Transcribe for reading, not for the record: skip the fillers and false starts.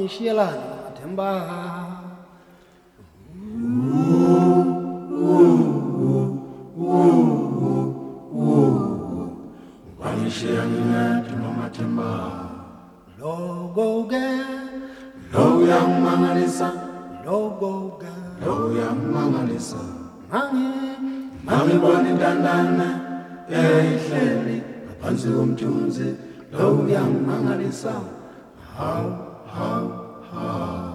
ngishiyelana ngamathemba Wangishiya ngingedwa ngamathemba logo-ke lo uyangimangalisa logo-ke lo uyangimangalisa Mangi ngibona intandane eyayihleli ngaphansi komthunzi lo uyangimangalisa hawu